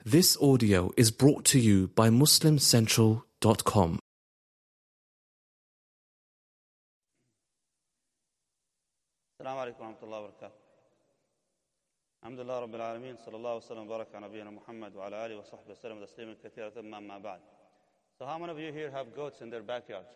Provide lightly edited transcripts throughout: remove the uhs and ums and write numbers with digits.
This audio is brought to you by MuslimCentral.com. السلام عليكم ورحمة الله وبركاته. الحمد لله رب العالمين، صلى الله وسلم وبارك على نبينا محمد وعلى آله وصحبه وسلم تسليما كثيرا ثم أما بعد. So how many of you here have goats in their backyard?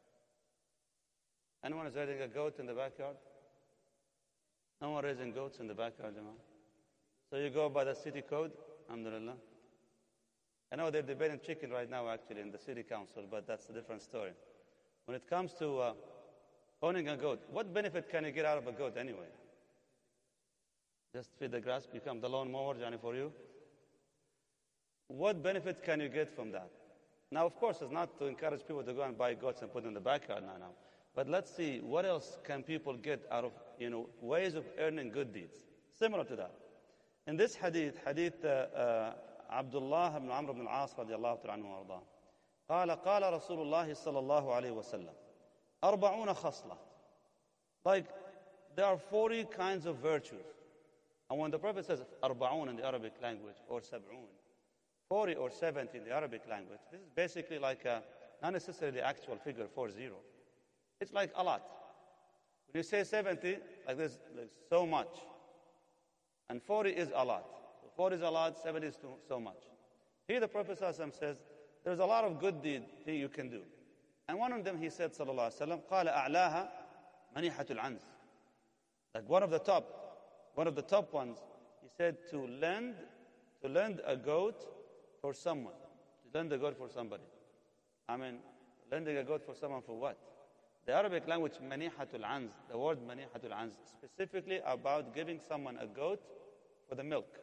Anyone is raising a goat in the backyard? No one raising goats in the backyard, Jamal. So you go by the city code, alhamdulillah. I know they're debating chicken right now actually in the city council, but that's a different story. When it comes to owning a goat, what benefit can you get out of a goat anyway? Just feed the grass, become the lawnmower, Johnny, for you? What benefit can you get from that? Now, of course, it's not to encourage people to go and buy goats and put them in the backyard now. But let's see, what else can people get out of, ways of earning good deeds? Similar to that. In this hadith, Abdullah ibn Amr ibn al-As radiallahu ta'ala anhu wa arda. قال رسول الله صلى الله عليه وسلم 40 خصلة. Like, there are 40 kinds of virtues. And when the Prophet says 40 in the Arabic language, or 70, 40 or 70 in the Arabic language, this is basically like not necessarily the actual figure 40. It's like a lot. When you say 70, like this, like so much. And 40 is a lot. So 40 is a lot, 70 is so much. Here the Prophet ﷺ says, there's a lot of good deeds you can do. And one of them he said, sallallahu alaihi wasallam, قال أعلاها منيحة العنز. Like one of the top ones, he said to lend a goat for someone. To lend a goat for somebody. I mean, lending a goat for someone for what? The Arabic language, manihatul anz, the word manihatul anz, specifically about giving someone a goat for the milk.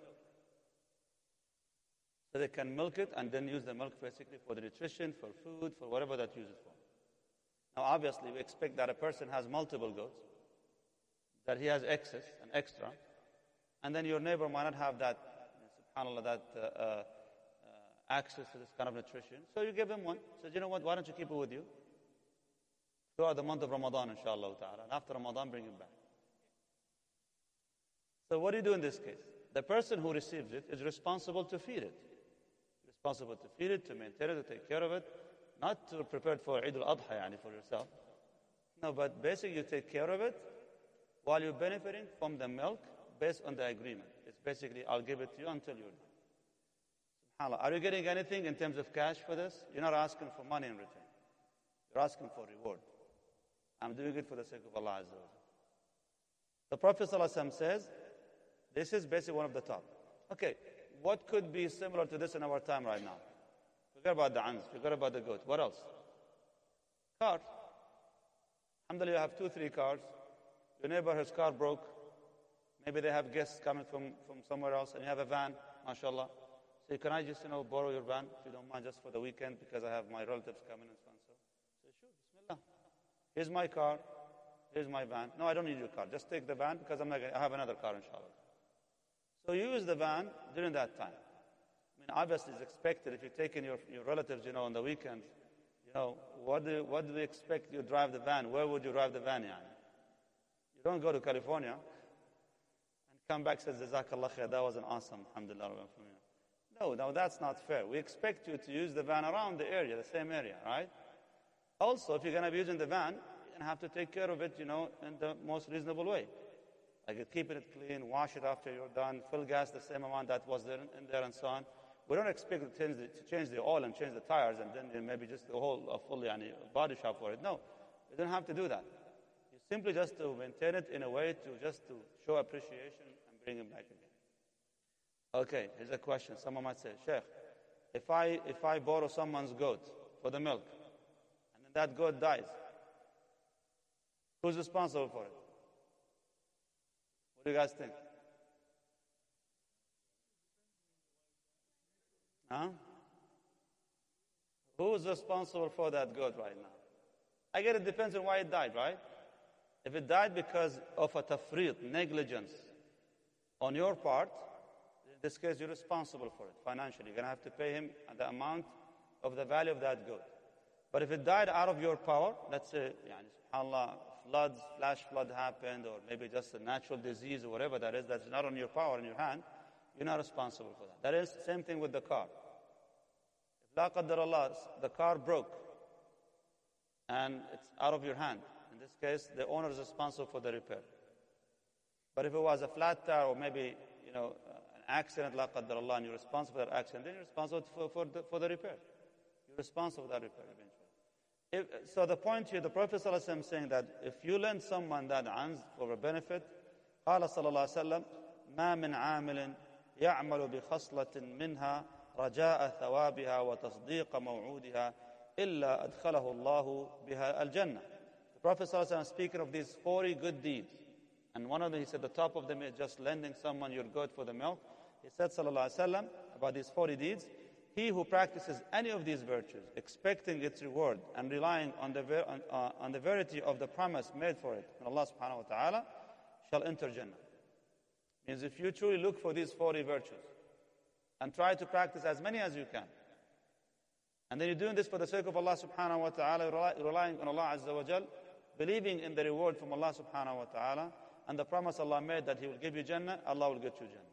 So they can milk it and then use the milk basically for the nutrition, for food, for whatever that uses for. Now obviously we expect that a person has multiple goats, that he has excess and extra, and then your neighbor might not have that, subhanAllah, that access to this kind of nutrition. So you give him one. Says, you know what, why don't you keep it with you? Throughout the month of Ramadan, inshallah ta'ala. And after Ramadan, bring it back. So what do you do in this case? The person who receives it is responsible to feed it. Responsible to feed it, to maintain it, to take care of it. Not to prepare it for Eid al-Adha, for yourself. No, but basically you take care of it while you're benefiting from the milk based on the agreement. It's basically, I'll give it to you until you're done. SubhanAllah. Are you getting anything in terms of cash for this? You're not asking for money in return. You're asking for reward. I'm doing it for the sake of Allah Azza wa Jalla. The Prophet ﷺ says, this is basically one of the top. Okay, what could be similar to this in our time right now? Forget about the anz, forget about the goat. What else? Car. Alhamdulillah, you have 2-3 cars. Your neighbor, his car broke. Maybe they have guests coming from somewhere else, and you have a van, mashallah. So can I just, borrow your van, if you don't mind, just for the weekend, because I have my relatives coming and so on. So sure, bismillah. Here's my car, here's my van. No, I don't need your car. Just take the van, because I have another car, inshallah. So you use the van during that time. I mean, obviously it's expected, if you're taking your relatives, on the weekends, what do we expect you drive the van? Where would you drive the van, You don't go to California and come back and say, Jazakallah khair, that was an awesome, alhamdulillah. No, that's not fair. We expect you to use the van around the area, the same area, right? Also, if you're going to be using the van, you're going to have to take care of it, in the most reasonable way. Like keeping it clean, wash it after you're done, fill gas the same amount that was there in there and so on. We don't expect to change the oil and change the tires and then maybe just a full body shop for it. No, you don't have to do that. You simply just to maintain it in a way to show appreciation and bring it back again. Okay, here's a question. Someone might say, Sheikh, if I borrow someone's goat for the milk, and then that goat dies, who's responsible for it? What do you guys think? Who's responsible for that goat right now? I guess it depends on why it died, right? If it died because of a tafriq, negligence on your part, in this case you're responsible for it financially. You're going to have to pay him the amount of the value of that goat. But if it died out of your power, let's say, subhanAllah, flash flood happened, or maybe just a natural disease or whatever that is, that's not on your power, in your hand, you're not responsible for that. That is the same thing with the car. If la qaddar Allah, the car broke and it's out of your hand, in this case, the owner is responsible for the repair. But if it was a flat tire or maybe, an accident, la qaddar Allah, and you're responsible for that accident, then you're responsible for the repair. You're responsible for that repair eventually. So the point here, the Prophet ﷺ is saying that if you lend someone that anz for a benefit, قال صلى الله عليه وسلم ما من عامل يعمل بخصلة منها رجاء ثوابها وتصديق موعودها إلا أدخله الله بها الجنة. The Prophet ﷺ is speaking of these 40 good deeds. And one of them, he said, the top of them is just lending someone your goat for the milk. He said, sallallahu alaihi wasallam, about these 40 deeds, he who practices any of these virtues, expecting its reward and relying on the verity of the promise made for it from Allah subhanahu wa ta'ala, shall enter Jannah. Means if you truly look for these 40 virtues and try to practice as many as you can, and then you're doing this for the sake of Allah subhanahu wa ta'ala, relying on Allah azza wa jal, believing in the reward from Allah subhanahu wa ta'ala, and the promise Allah made that He will give you Jannah, Allah will get you Jannah.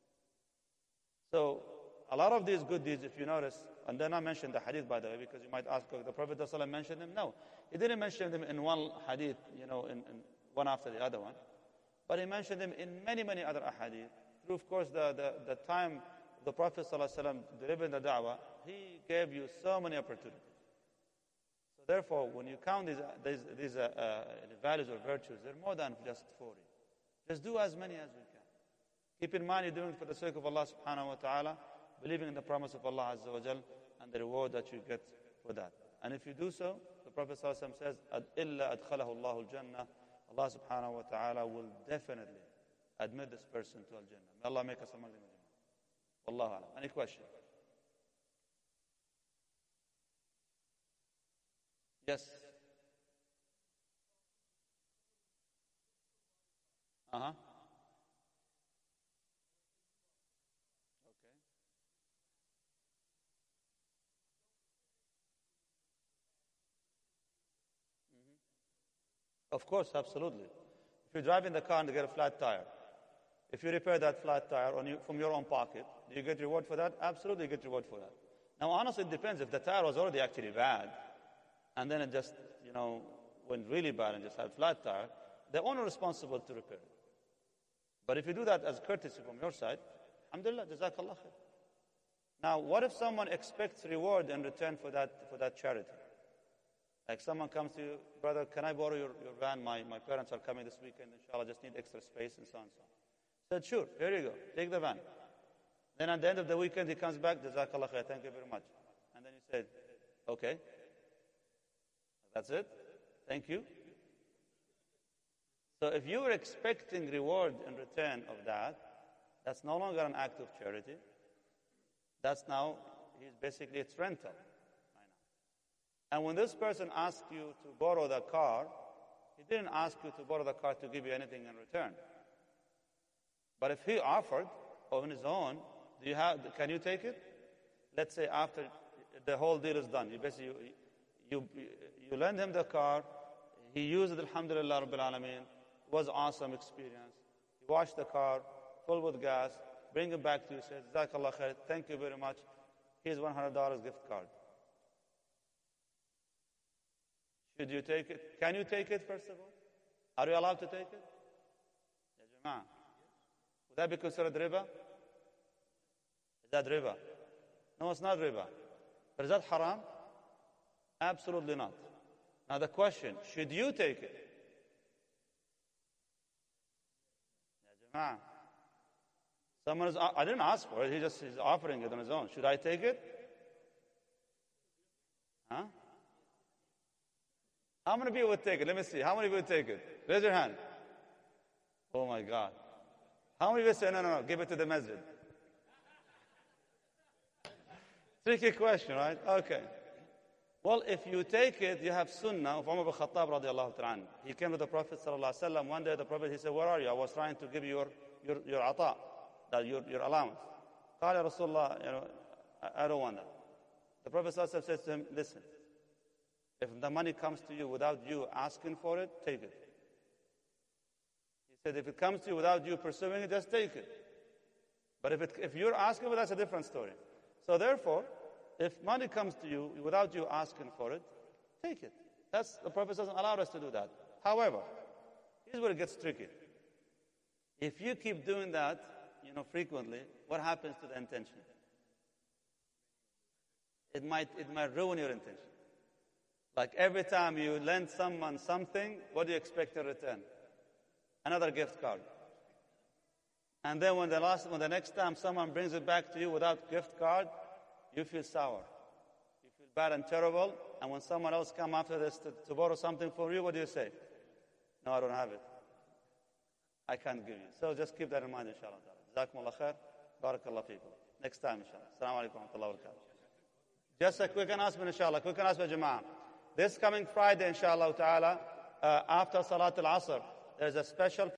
So, a lot of these good deeds, if you notice, and then I mentioned the hadith, by the way, because you might ask, the Prophet ﷺ mentioned them? No, he didn't mention them in one hadith, in one after the other one. But he mentioned them in many, many other ahadith. Through, of course, the time the Prophet ﷺ delivering the da'wah, he gave you so many opportunities. So therefore, when you count these values or virtues, they're more than just 40. Just do as many as you can. Keep in mind you're doing it for the sake of Allah subhanahu wa ta'ala, believing in the promise of Allah azza wa jal, and the reward that you get for that. And if you do so, the Prophet ﷺ says, إِلَّا أَدْخَلَهُ اللَّهُ الْجَنَّةِ, Allah subhanahu wa ta'ala will definitely admit this person to Al-Jannah. May Allah make us among them. Wallahu alam. Any question? Yes. Uh-huh. Of course, absolutely. If you're driving the car and you get a flat tire, if you repair that flat tire from your own pocket, do you get reward for that? Absolutely, you get reward for that. Now, honestly, it depends. If the tire was already actually bad, and then it just, went really bad and just had a flat tire, the owner is responsible to repair it. But if you do that as courtesy from your side, alhamdulillah, jazakallah khair. Now, what if someone expects reward in return for that charity? Like someone comes to you, brother, can I borrow your van? My parents are coming this weekend, inshallah, just need extra space and so on and so on. Said, sure, here you go, take the van. Then at the end of the weekend, he comes back, jazakallah khair, thank you very much. And then you said, okay, that's it, thank you. So if you were expecting reward in return of that, that's no longer an act of charity. That's now, basically, it's rental. And when this person asked you to borrow the car, he didn't ask you to borrow the car to give you anything in return. But if he offered on his own, can you take it? Let's say after the whole deal is done, you lend him the car, he used it, alhamdulillah rabbil alameen, it was an awesome experience. He washed the car, full with gas, bring it back to you, says, jazakallah khair, thank you very much, here's $100 gift card. Should you take it? Can you take it, first of all? Are you allowed to take it? Ya Jama'ah. Would that be considered riba? Is that riba? No, it's not riba. But is that haram? Absolutely not. Now the question, should you take it? Ya Jama'ah. I didn't ask for it. He's offering it on his own. Should I take it? Huh? How many people would take it? Let me see. How many people would take it? Raise your hand. Oh my God. How many people say, no, give it to the masjid? Tricky question, right? Okay. Well, if you take it, you have sunnah of Umar ibn Khattab radiallahu ta'ala. He came to the Prophet sallallahu alaihi wasallam. One day the Prophet, he said, where are you? I was trying to give you your ata, your allowance. قال يا رسول الله, I don't want that. The Prophet sallallahu alaihi wasallam says to him, listen, if the money comes to you without you asking for it, take it. He said, if it comes to you without you pursuing it, just take it. But if you're asking for it, that's a different story. So therefore, if money comes to you without you asking for it, take it. The Prophet doesn't allow us to do that. However, here's where it gets tricky. If you keep doing that, frequently, what happens to the intention? It might ruin your intention. Like every time you lend someone something, what do you expect in return? Another gift card. And then when the next time someone brings it back to you without gift card, you feel sour. You feel bad and terrible. And when someone else comes after this to borrow something from you, what do you say? No, I don't have it. I can't give you. So just keep that in mind, inshallah. Jazakumullah khair. Barakallah feekum. Next time, inshallah. Assalamu alaikum wa rahmatullahi wa barakatuh. Just a quick announcement, inshallah. Quick announcement, Jama'ah. This coming Friday, inshallah ta'ala, after Salat al-Asr, there's a special